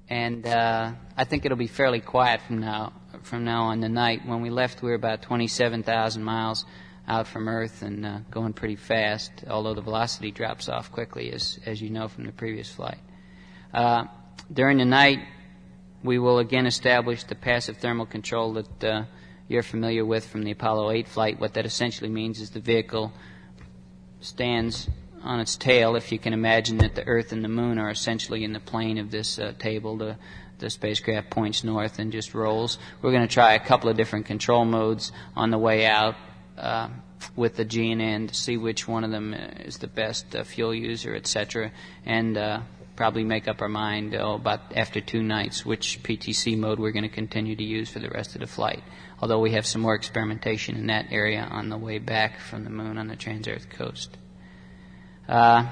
And I think it'll be fairly quiet from now on tonight. When we left, we were about 27,000 miles out from Earth and going pretty fast, although the velocity drops off quickly, as you know from the previous flight. During the night, we will again establish the passive thermal control that you're familiar with from the Apollo 8 flight. What that essentially means is the vehicle stands on its tail. If you can imagine that the Earth and the Moon are essentially in the plane of this table, the spacecraft points north and just rolls. We're going to try a couple of different control modes on the way out with the GNN to see which one of them is the best fuel user, etc., and probably make up our mind about after 2 nights which PTC mode we're going to continue to use for the rest of the flight, although we have some more experimentation in that area on the way back from the Moon on the Trans-Earth coast. I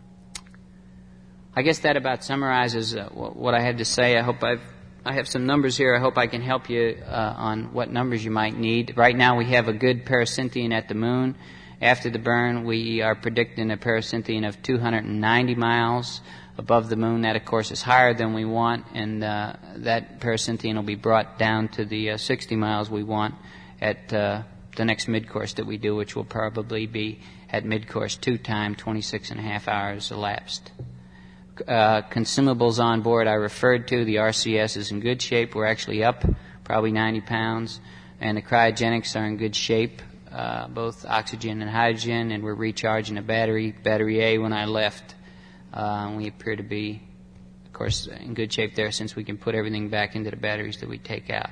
guess that about summarizes what I had to say. I have some numbers here. I hope I can help you on what numbers you might need. Right now we have a good parasynthion at the Moon. After the burn, we are predicting a parasynthion of 290 miles above the Moon. That, of course, is higher than we want, and that parasynthion will be brought down to the 60 miles we want at the next mid-course that we do, which will probably be at mid-course 2 time, 26 and a half hours elapsed. Consumables on board I referred to. The RCS is in good shape. We're actually up probably 90 pounds, and the cryogenics are in good shape, both oxygen and hydrogen, and we're recharging a battery A when I left. We appear to be, of course, in good shape there since we can put everything back into the batteries that we take out.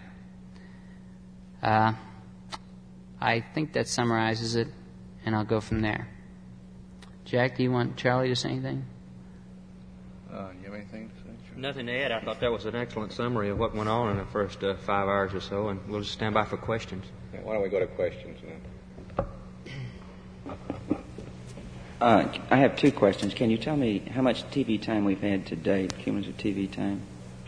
I think that summarizes it, and I'll go from there. Jack, do you want Charlie to say anything? Do you have anything to say, Charlie? Nothing to add. I thought that was an excellent summary of what went on in the first 5 hours or so, and we'll just stand by for questions. Yeah, why don't we go to questions now? I have 2 questions. Can you tell me how much TV time we've had to date, cumulative TV time?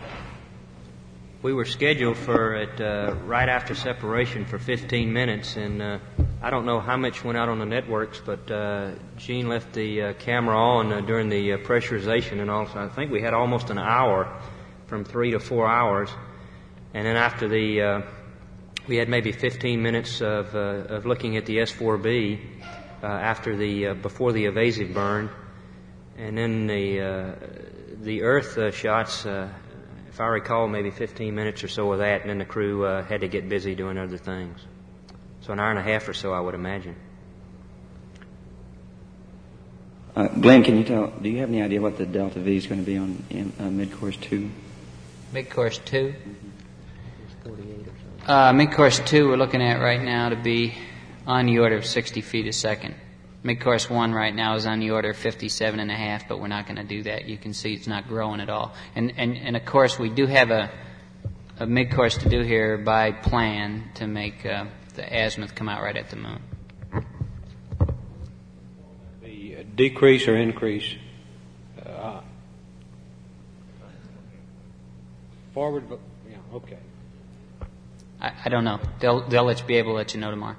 We were scheduled for it right after separation for 15 minutes, and I don't know how much went out on the networks, but Gene left the camera on during the pressurization and all, so I think we had almost an hour, from 3 to 4 hours, and then after we had maybe 15 minutes of looking at the S4B before the evasive burn, and then the Earth shots. If I recall, maybe 15 minutes or so of that, and then the crew had to get busy doing other things. So an hour and a half or so, I would imagine. Glenn, do you have any idea what the Delta V is going to be on mid-course 2? Mid-course 2? Mm-hmm. 48 or so. Mid-course 2 we're looking at right now to be on the order of 60 feet a second. Mid-course 1 right now is on the order of 57 and a half, but we're not going to do that. You can see it's not growing at all. And of course, we do have a mid-course to do here by plan to make the azimuth come out right at the Moon. The decrease or increase? Forward, yeah, okay. I don't know. They'll be able to let you know tomorrow.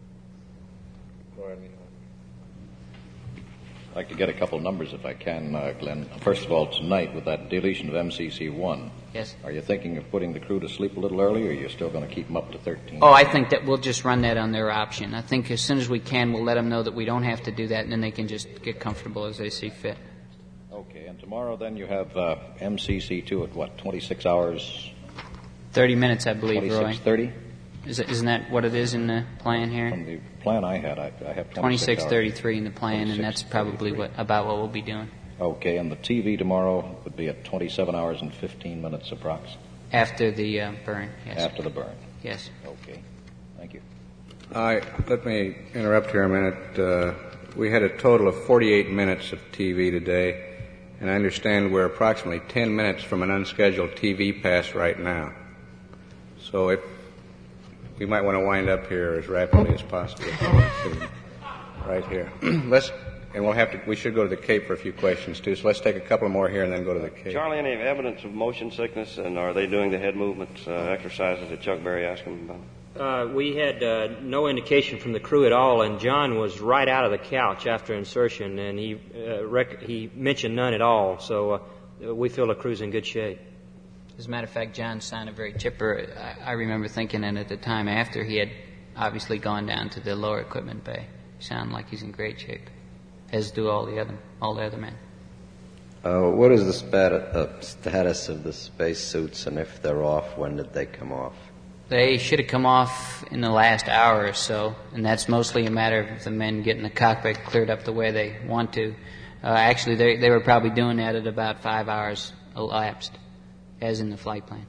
I'd like to get a couple numbers if I can, Glenn. First of all, tonight with that deletion of MCC-1, yes. Are you thinking of putting the crew to sleep a little early, or are you still going to keep them up to 13? Oh, I think that we'll just run that on their option. I think as soon as we can, we'll let them know that we don't have to do that, and then they can just get comfortable as they see fit. Okay, and tomorrow then you have MCC-2 at what, 26 hours? 30 minutes, I believe, Roy. 26:30? Isn't that what it is in the plan here? From the plan I had, I have 26 hours. 26:33 in the plan, and that's probably about what we'll be doing. Okay, and the TV tomorrow would be at 27 hours and 15 minutes approx. After the burn, yes. After the burn. Yes. Okay, thank you. Let me interrupt here a minute. We had a total of 48 minutes of TV today, and I understand we're approximately 10 minutes from an unscheduled TV pass right now. So we might want to wind up here as rapidly as possible. Right here. We should go to the Cape for a few questions too, so let's take a couple more here and then go to the Cape. Charlie, any evidence of motion sickness, and are they doing the head movements, exercises that Chuck Berry asked them about? We had no indication from the crew at all, and John was right out of the couch after insertion, and he mentioned none at all, so we feel the crew's in good shape. As a matter of fact, John sounded very chipper. I remember thinking, and at the time after he had obviously gone down to the lower equipment bay, he sounded like he's in great shape, as do all the other men. What is the status of the space suits, and if they're off, when did they come off? They should have come off in the last hour or so, and that's mostly a matter of the men getting the cockpit cleared up the way they want to. Actually, they were probably doing that at about 5 hours elapsed, as in the flight plan.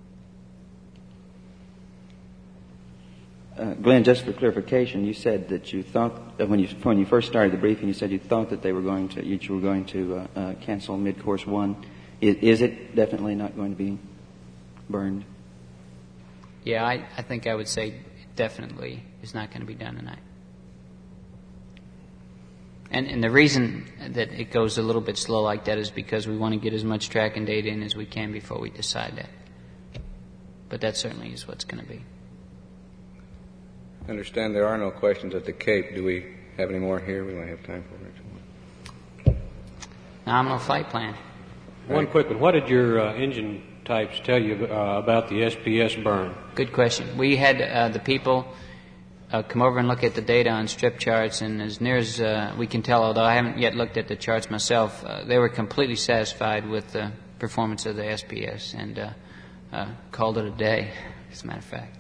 Glenn, just for clarification, you said that you thought that when you first started the briefing, you said you thought that you were going to cancel mid-course 1. Is it definitely not going to be burned? Yeah, I think I would say it definitely is not going to be done tonight. And the reason that it goes a little bit slow like that is because we want to get as much tracking data in as we can before we decide that. But that certainly is what's going to be. I understand there are no questions at the Cape. Do we have any more here? We might have time for it. Nominal flight plan. One quick one. What did your engine types tell you about the SPS burn? Good question. We had the people come over and look at the data on strip charts, and as near as we can tell, although I haven't yet looked at the charts myself, they were completely satisfied with the performance of the SPS and called it a day, as a matter of fact.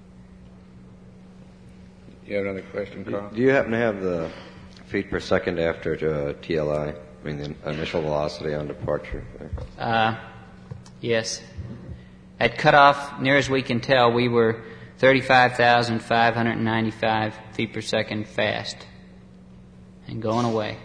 You have another question, Carl? Do you happen to have the feet per second after TLI? I mean, the initial velocity on departure? Yes. At cutoff, near as we can tell, we were 35,595 feet per second fast and going away.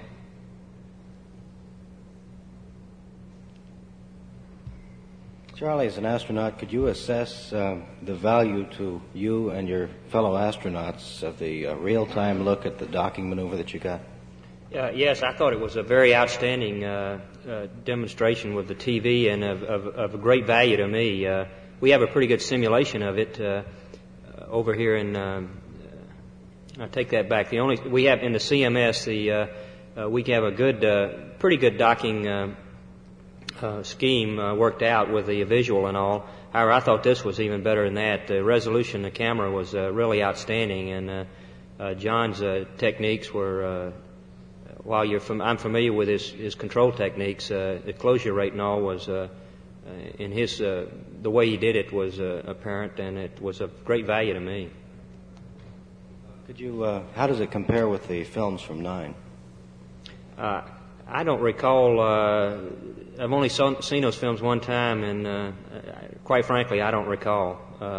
Charlie, as an astronaut, could you assess the value to you and your fellow astronauts of the real-time look at the docking maneuver that you got? Yes, I thought it was a very outstanding demonstration with the TV and of great value to me. We have a pretty good simulation of it over here in. I take that back. We have in the CMS we have a pretty good docking scheme worked out with the visual and all. However, I thought this was even better than that. The resolution of the camera was really outstanding, and John's techniques were. While I'm familiar with his control techniques, the closure rate and all was in his the way he did it was apparent, and it was of great value to me. Could you? How does it compare with the films from 9? I don't recall. I've only seen those films one time, and quite frankly, I don't recall.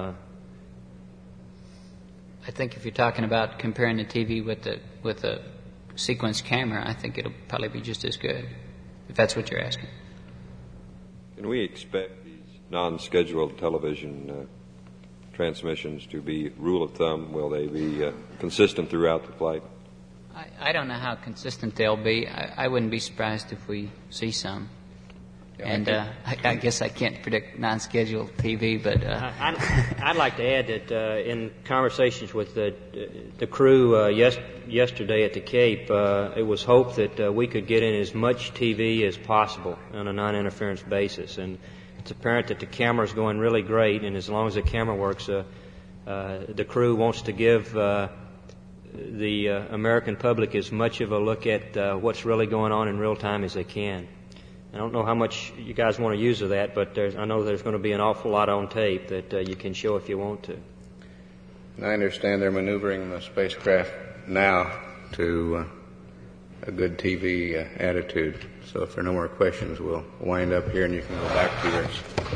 I think if you're talking about comparing the TV with the sequence camera, I think it'll probably be just as good, if that's what you're asking. Can we expect these non-scheduled television transmissions to be rule of thumb? Will they be consistent throughout the flight? I don't know how consistent they'll be. I wouldn't be surprised if we see some. And I guess I can't predict non-scheduled TV, but I'd like to add that in conversations with the crew yesterday at the Cape, it was hoped that we could get in as much TV as possible on a non-interference basis. And it's apparent that the camera's going really great, and as long as the camera works, the crew wants to give the American public as much of a look at what's really going on in real time as they can. I don't know how much you guys want to use of that, but I know there's going to be an awful lot on tape that you can show if you want to. And I understand they're maneuvering the spacecraft now to a good TV attitude. So if there are no more questions, we'll wind up here and you can go back to yours.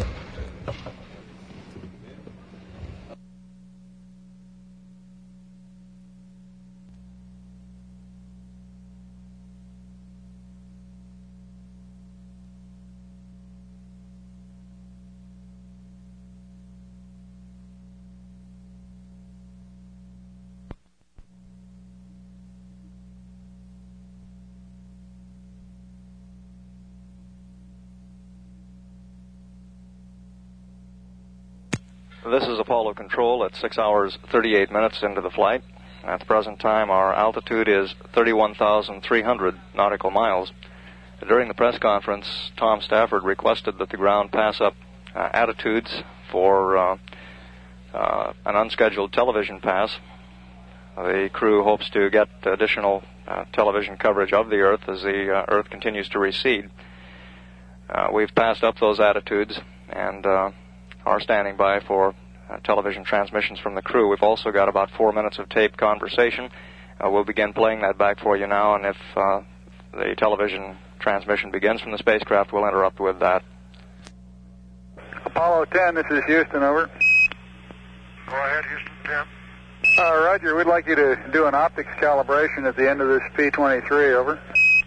This is Apollo Control at 6 hours 38 minutes into the flight. At the present time, our altitude is 31,300 nautical miles. During the press conference, Tom Stafford requested that the ground pass up attitudes for an unscheduled television pass. The crew hopes to get additional television coverage of the Earth as the Earth continues to recede. We've passed up those attitudes and are standing by for television transmissions from the crew. We've also got about 4 minutes of taped conversation. We'll begin playing that back for you now, and if the television transmission begins from the spacecraft, we'll interrupt with that. Apollo 10, this is Houston, over. Go ahead, Houston 10. Roger, we'd like you to do an optics calibration at the end of this P-23, over.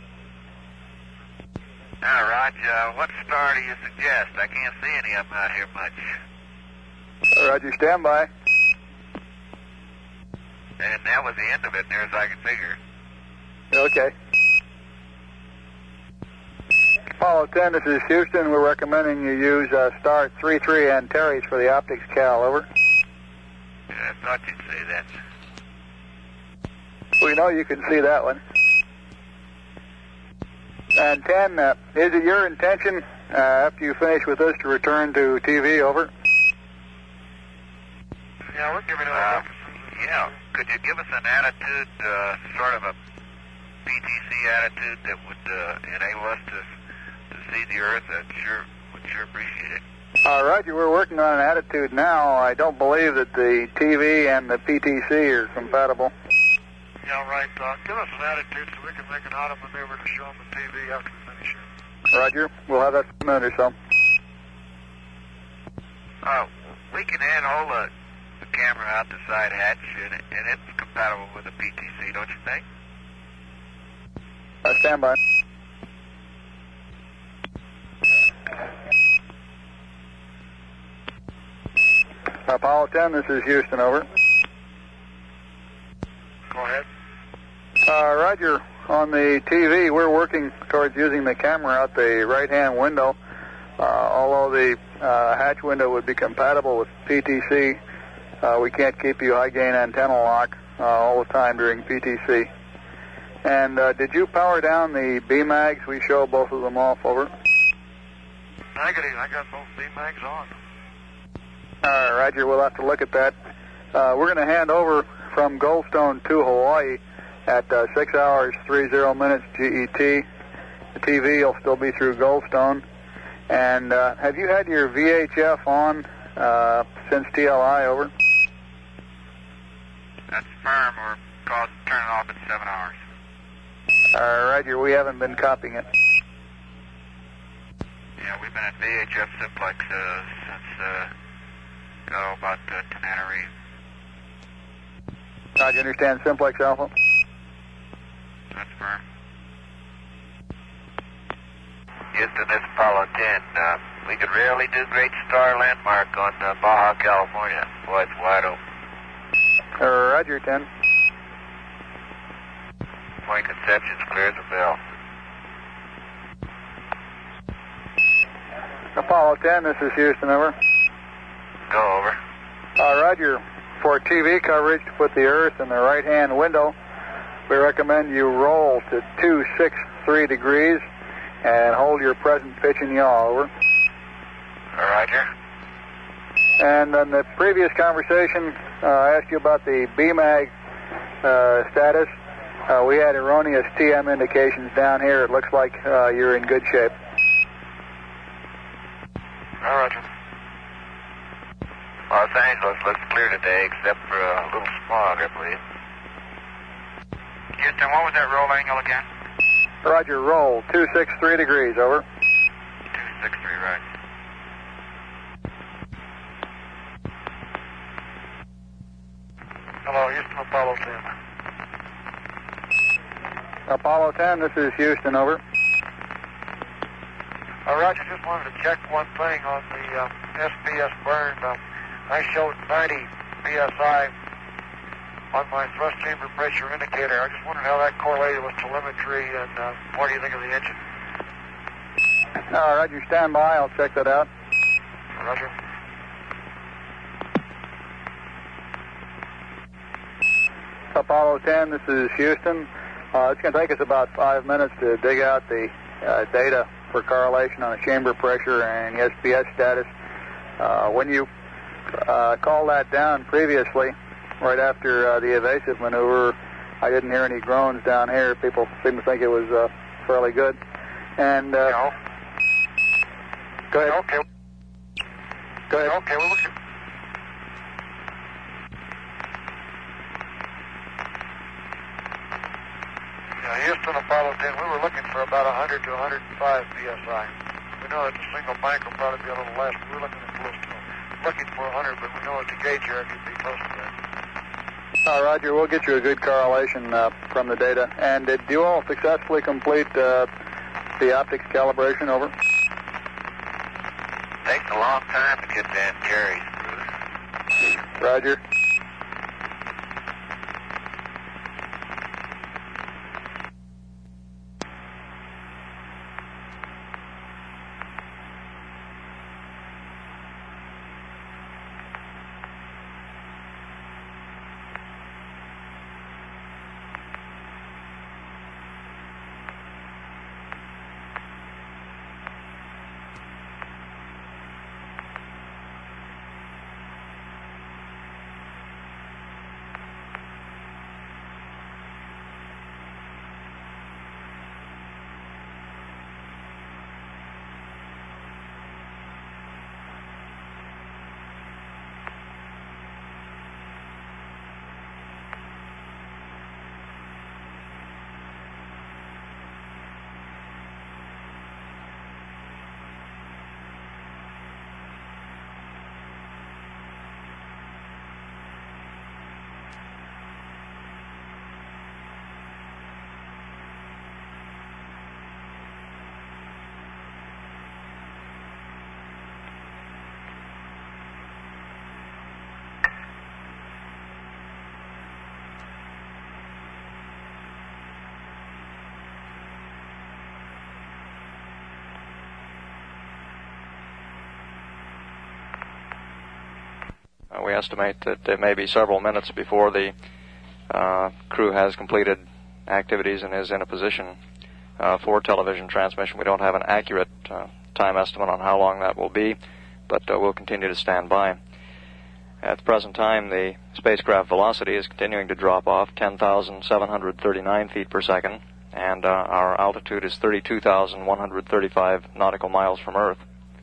Now, Roger, what star do you suggest? I can't see any of them out here much. Roger, stand by. And that was the end of it, near as I can figure. Okay. Apollo 10, this is Houston. We're recommending you use star 33 Antares for the optics cal, over. Yeah, I thought you'd say that. We know you can see that one. And 10, is it your intention, after you finish with this, to return to TV, over? Yeah, we're giving it a yeah. Could you give us an attitude, sort of a PTC attitude that would enable us to see the Earth? Would sure appreciate it. Roger, we're working on an attitude now. I don't believe that the TV and the PTC are compatible. Yeah, right. Give us an attitude so we can make an auto maneuver to show them the TV after we finish it. Roger, we'll have that in a minute or so. We can handle the camera out the side hatch, and it's compatible with the PTC, don't you think? Stand by. Apollo 10, this is Houston, over. Go ahead. Roger, on the TV, we're working towards using the camera out the right-hand window. Although the hatch window would be compatible with PTC, we can't keep you high-gain antenna lock all the time during PTC. And did you power down the BMAGs? We show both of them off, over. Negative. I got both BMAGs on. Roger, we'll have to look at that. We're going to hand over from Goldstone to Hawaii at 6 hours 30 minutes GET. The TV will still be through Goldstone. And have you had your VHF on since TLI, over? That's firm. We're called to turn it off in 7 hours. Roger, we haven't been copying it. Yeah, we've been at VHF Simplex since about Tenerife. Do you understand Simplex Alpha? That's firm. Houston, this is Apollo 10. We could really do Great Star Landmark on Baja, California. Boy, it's wide open. Roger, 10. Point Conception's clear as a bell. Apollo 10, this is Houston, over. Go, over. Roger, for TV coverage to put the Earth in the right-hand window, we recommend you roll to 263 degrees and hold your present pitch and yaw, over. Roger. And in the previous conversation, I asked you about the BMAG status. We had erroneous TM indications down here. It looks like you're in good shape. Roger. Los Angeles looks clear today, except for a little smog, I believe. Houston, what was that roll angle again? Roger, roll 263 degrees, over. 263, right. Hello, Houston, Apollo 10. Apollo 10, this is Houston, over. Roger, just wanted to check one thing on the SPS burn. I showed 90 PSI on my thrust chamber pressure indicator. I just wondered how that correlated with telemetry, and what do you think of the engine? Roger, stand by. I'll check that out. Roger. Apollo 10, this is Houston. It's going to take us about 5 minutes to dig out the data for correlation on the chamber pressure and the SPS status. When you called that down previously, right after the evasive maneuver, I didn't hear any groans down here. People seem to think it was fairly good. And no. Go ahead. Okay. Go ahead. Okay, we're looking. Houston, Apollo 10, we were looking for about 100 to 105 psi. We know that the single bank will probably be a little less. We're looking at close to looking for 100, but we know at the gauge area it could be close to that. Roger, we'll get you a good correlation from the data. And did you all successfully complete the optics calibration? Over. Takes a long time to get that carries, Bruce. Roger. We estimate that there may be several minutes before the crew has completed activities and is in a position for television transmission. We don't have an accurate time estimate on how long that will be, but we'll continue to stand by. At the present time, the spacecraft velocity is continuing to drop off, 10,739 feet per second, and our altitude is 32,135 nautical miles from Earth.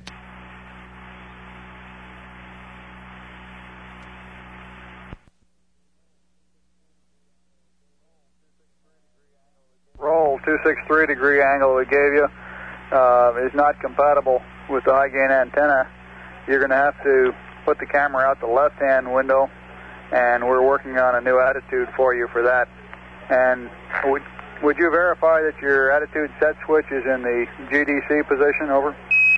Roll 263 degree angle we gave you is not compatible with the high gain antenna. You're going to have to put the camera out the left-hand window, and we're working on a new attitude for you for that. And would you verify that your attitude set switch is in the GDC position? Over.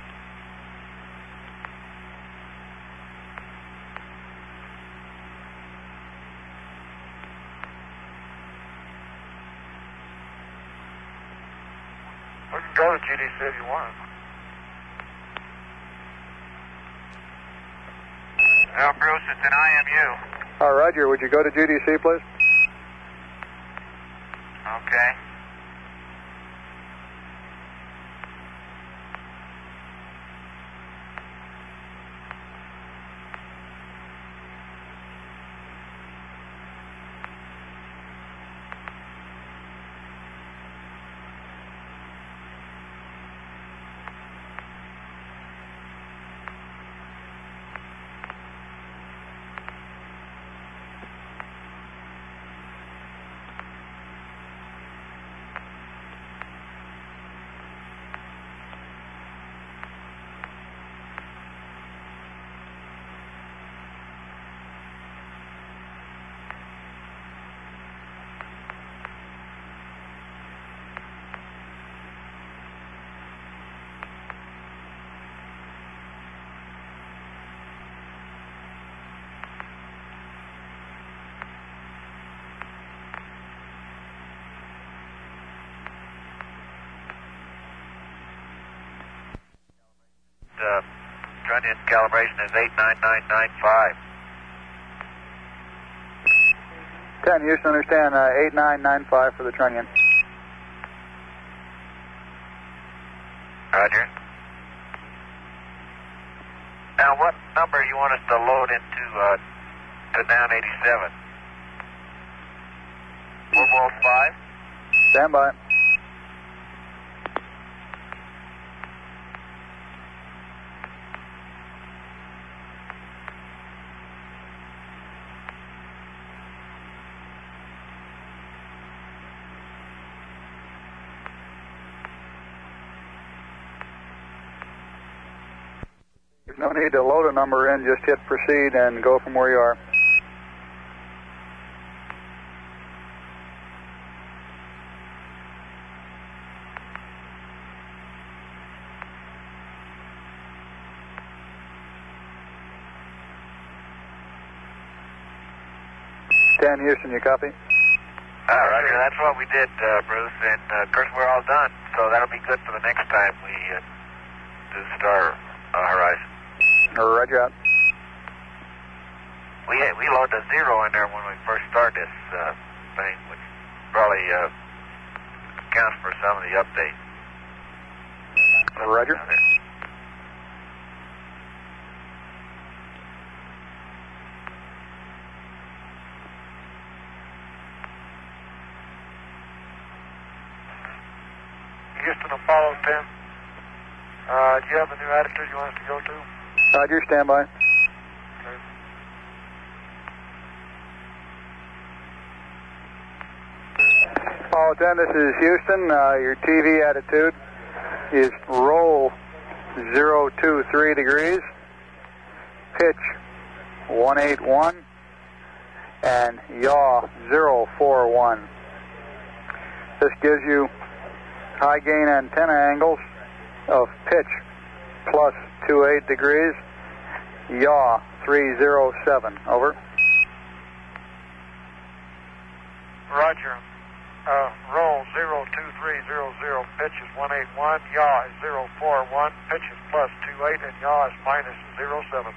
We can go to GDC if you want. Well, Bruce, it's an IMU. Roger, would you go to GDC, please? Okay. Trunnion calibration is 89995. 10, Houston, understand 8995 for the trunnion. Roger. Now, what number you want us to load into to down 87? 4 volt 5? Stand by. There's no need to load a number in, just hit proceed and go from where you are. Houston, you copy? Roger, that's what we did, Bruce, and of course we're all done, so that'll be good for the next time we do Star Horizon. Roger out. We load the 0 in there when we first start this thing, which probably accounts for some of the update. Roger. Houston, Apollo 10. Do you have a new attitude you want us to go to? Roger, stand by. Okay. Apollo 10, this is Houston. Your TV attitude is roll 023 degrees, pitch 181, and yaw 041. This gives you high gain antenna angles of pitch plus 28 degrees, yaw 307. Over. Roger. Roll 02300, pitch is 181, yaw is 041, pitch is plus 28, and yaw is minus 07.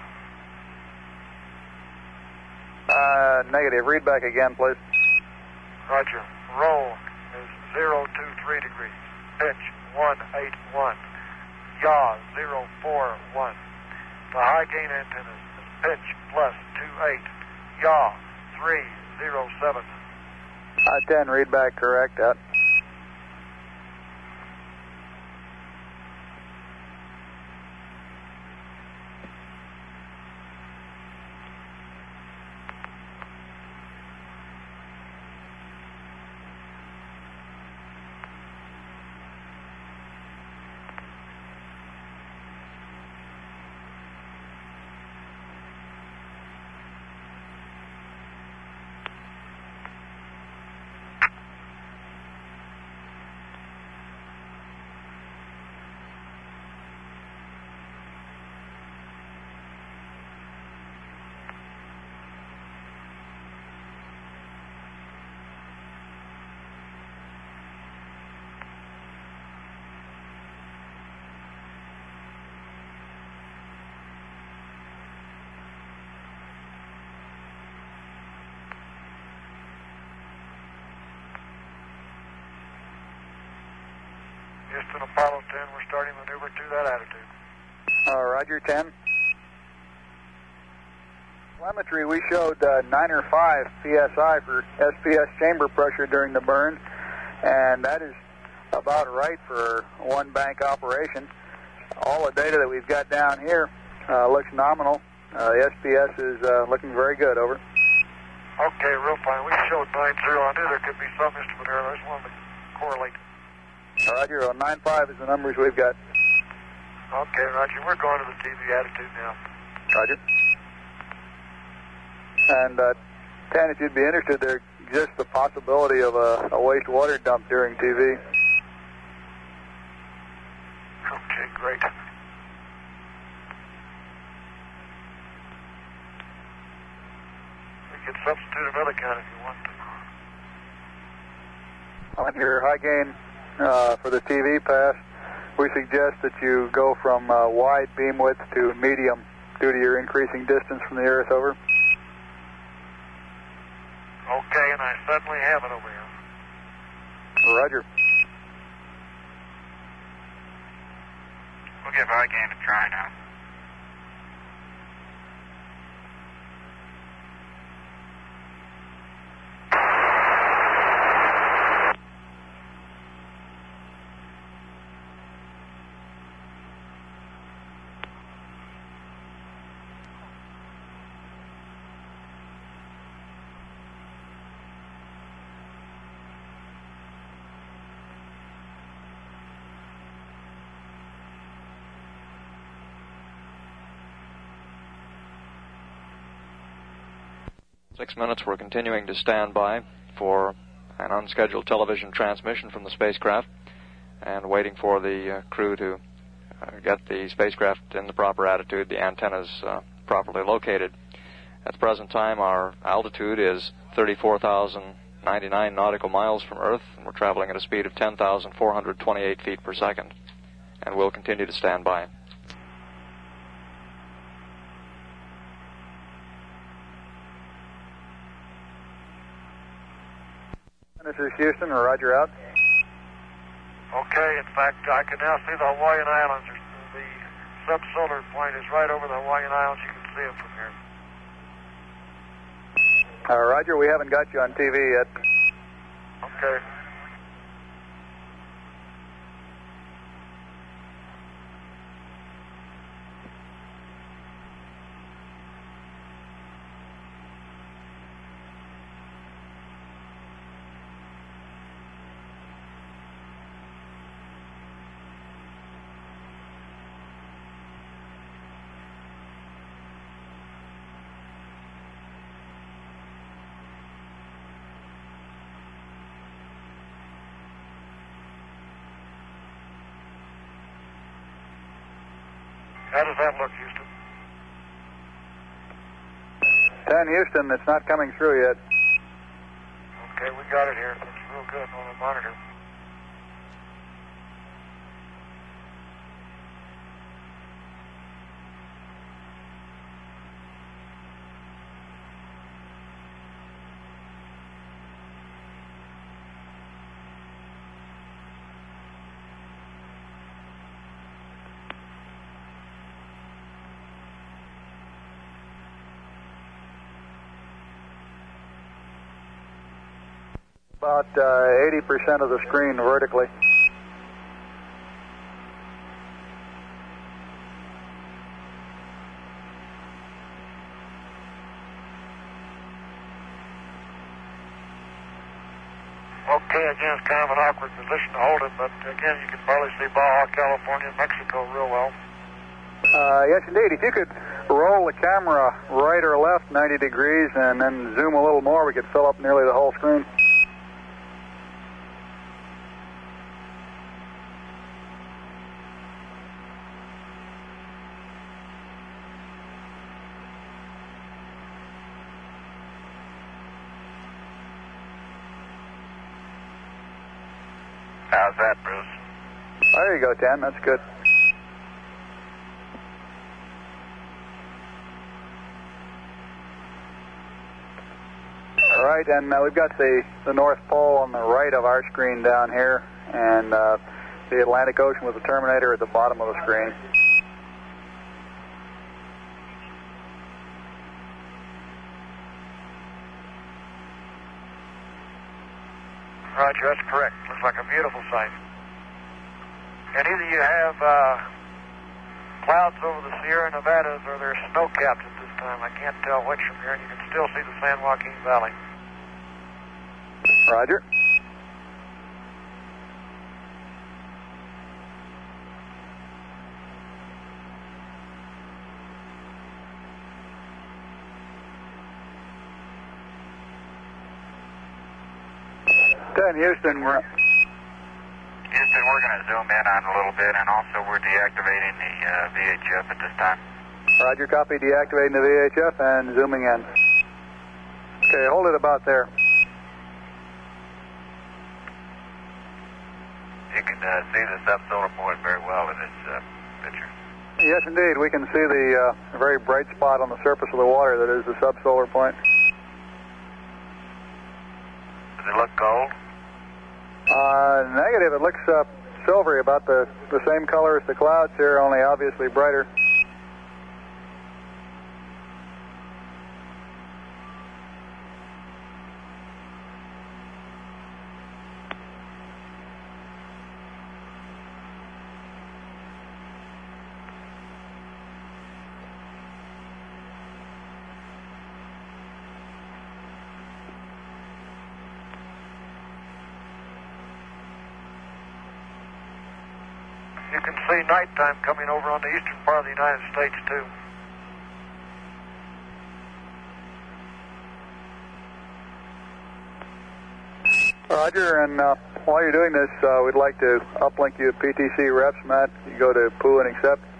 Negative. Read back again, please. Roger. Roll is 023 degrees, pitch 181, yaw 041. The high gain antenna is pitch plus 28, yaw 307. 10, read back correct. Out. Houston, Apollo 10, we're starting maneuver to that attitude. Roger, 10. Telemetry, we showed 9 or 5 PSI for SPS chamber pressure during the burn, and that is about right for one bank operation. All the data that we've got down here looks nominal. The SPS is looking very good. Over. Okay, real fine. We showed 9-0. I knew there could be some instrument error. I just wanted to correlate. Roger, 9.5 is the numbers we've got. Okay, Roger. We're going to the TV attitude now. Roger. And 10, if you'd be interested, there exists the possibility of a wastewater dump during TV. Okay, great. We can substitute another count if you want to. On your high gain for the TV pass, we suggest that you go from wide beam width to medium due to your increasing distance from the Earth. Over. Okay, and I suddenly have it over here. Roger. We'll give high gain a try now. 6 minutes, we're continuing to stand by for an unscheduled television transmission from the spacecraft and waiting for the crew to get the spacecraft in the proper attitude, the antennas properly located. At the present time, our altitude is 34,099 nautical miles from Earth, and we're traveling at a speed of 10,428 feet per second. And we'll continue to stand by. This is Houston. Roger out. Okay, in fact, I can now see the Hawaiian Islands. The subsolar point is right over the Hawaiian Islands. You can see it from here. Roger, we haven't got you on TV yet. Okay. How does that look, Houston? 10 Houston, it's not coming through yet. Okay, we got it here. It looks real good on the monitor. About 80% of the screen vertically. Okay, again, it's kind of an awkward position to hold it, but again, you can probably see Baja California and Mexico real well. Yes, indeed. If you could roll the camera right or left 90 degrees and then zoom a little more, we could fill up nearly the whole screen. How's that, Bruce? There you go, 10. That's good. All right, and we've got the North Pole on the right of our screen down here, and the Atlantic Ocean with the terminator at the bottom of the screen. Roger, that's correct. Looks like a beautiful sight. And either you have clouds over the Sierra Nevadas or they're snow-capped at this time. I can't tell which from here, and you can still see the San Joaquin Valley. Roger. Houston, we're going to zoom in on a little bit, and also we're deactivating the VHF at this time. Roger, copy. Deactivating the VHF and zooming in. Okay, hold it about there. You can see the subsolar point very well in this picture. Yes, indeed. We can see the very bright spot on the surface of the water that is the subsolar point. Does it look gold? Negative. It looks silvery, about the same color as the clouds here, only obviously brighter. You can see nighttime coming over on the eastern part of the United States, too. Roger, and while you're doing this, we'd like to uplink you to PTC reps, Matt. You go to POO and accept.